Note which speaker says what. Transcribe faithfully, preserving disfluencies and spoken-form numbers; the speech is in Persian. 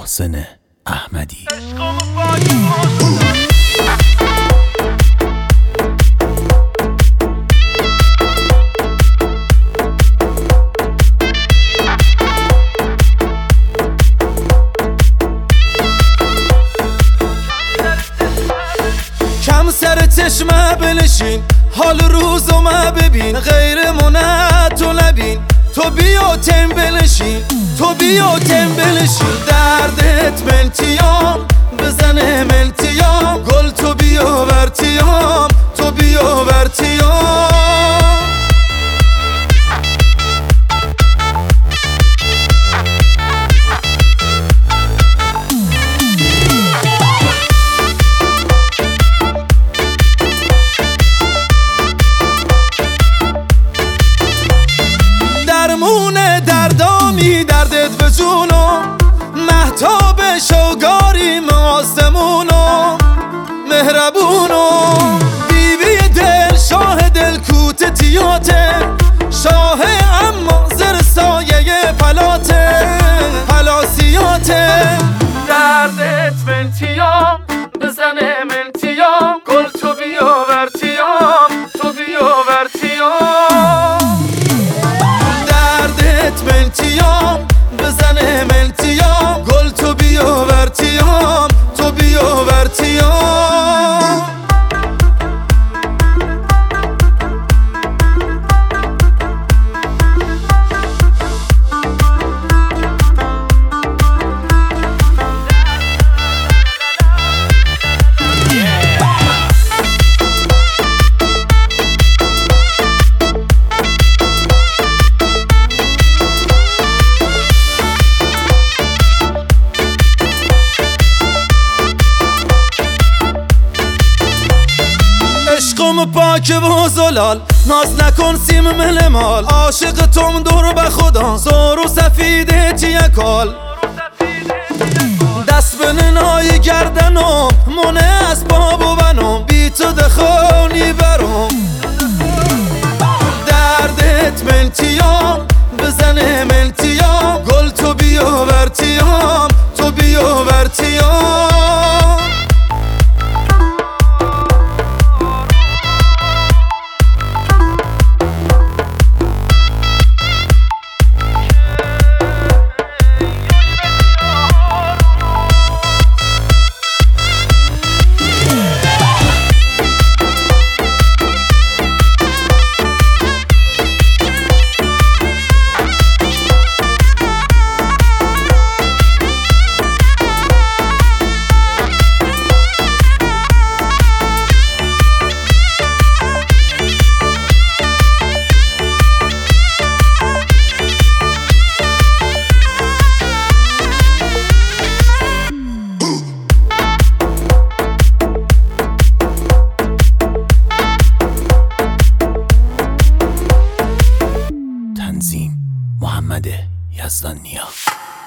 Speaker 1: محسن احمدی.
Speaker 2: کم سر چشمه بنشین، حال روزو ما ببین، غیر منه تو نبین، تو بیا تنبلشین، تو بیا تنبلشین. دردت منتیام بزنه منتیام، گل تو بیا ورتیام، تو بیا ورتیام. درمون دردامی دردت به جونم، مهتاب شوگاریم آسمونم، مهربونم. بیبی دل شاه دل کوت تیاته، شاه اما زر سایه پلاته پلاسیاته. دردت منتیام بزنه منتیام، گل تو بیا ورتیام، تو بیا ورتیام. منتیام بزنه منتیام، گل تو بیا ورتیام، تو بیا ورتیام. عشقم پاک و زلال، ناز نکن سیم ملمال، عاشق توم دور به خدا، زور و سفیده تیه کال. دست به ننای گردنم، مونه اسباب و بنام، بی تو دخونی برام. دردت منتیام بزنه منتیام، گل تو بیا ورتیام، تو بیا ورتیام.
Speaker 1: تنظیم محمد یزدانیا.